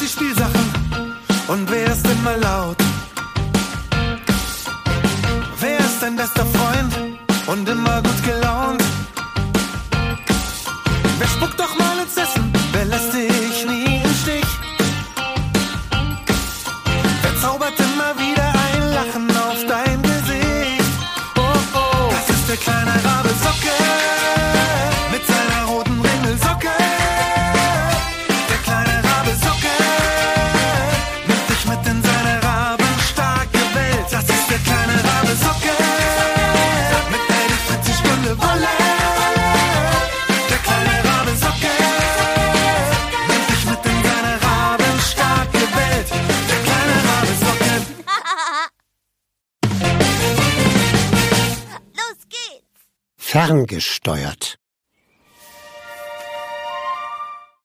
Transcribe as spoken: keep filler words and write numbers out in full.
die Spielsachen und wer ist immer laut? Wer ist dein bester Freund und immer gut gelaunt? Wer spuckt doch mal ins Essen? Wer lässt dich nie im Stich? Wer zaubert immer wieder ein Lachen auf dein Gesicht? Oh oh, das ist der kleine Rabe Socke mit seiner roten Ringelsocke. Der kleine Rabe Socke nimmt dich mit in seine rabenstarke Welt. Das ist der kleine Rabe Socke mit der die vierzig Stunden Wolle. Der kleine Rabe Socke nimmt dich mit in seine rabenstarke Welt. Der kleine Rabe Socke. Los geht's! Ferngesteuert.